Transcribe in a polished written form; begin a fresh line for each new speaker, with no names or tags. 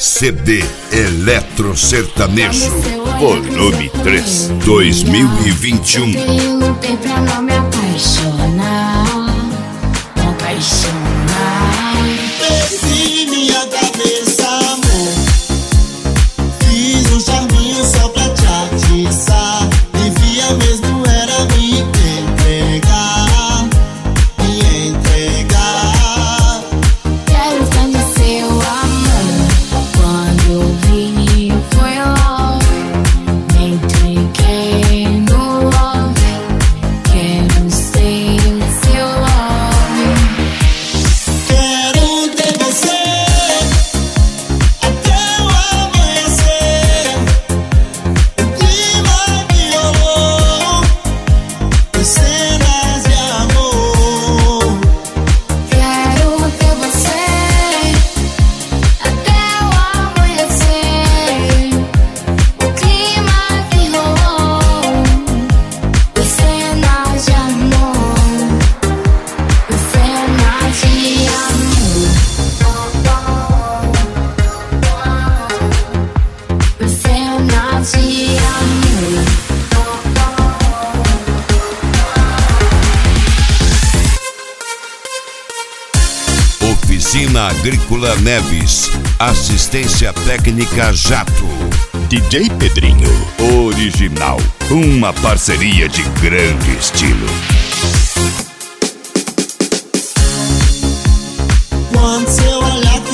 CD Eletro Sertanejo, volume 3, 2021.
Eu lutei pra não me apaixonar, não apaixonar.
Perdi minha cabeça, amor. Fiz um charminho só pra te atiçar. Devia mesmo era me entregar, me entregar.
Quero tanto seu amor. Quando eu vi foi logo, me entreguei no love. Quero ser seu love.
Quero ter você até o amanhecer. O clima que rolou em cenas de amor.
Quero ter você até o amanhecer. O clima que rolou em cenas de amor, em cenas de amor, em cenas de amor.
Oficina Agrícola Neves, assistência técnica Jato. DJ Pedrinho, original, uma parceria de grande estilo.
Quando seu olhar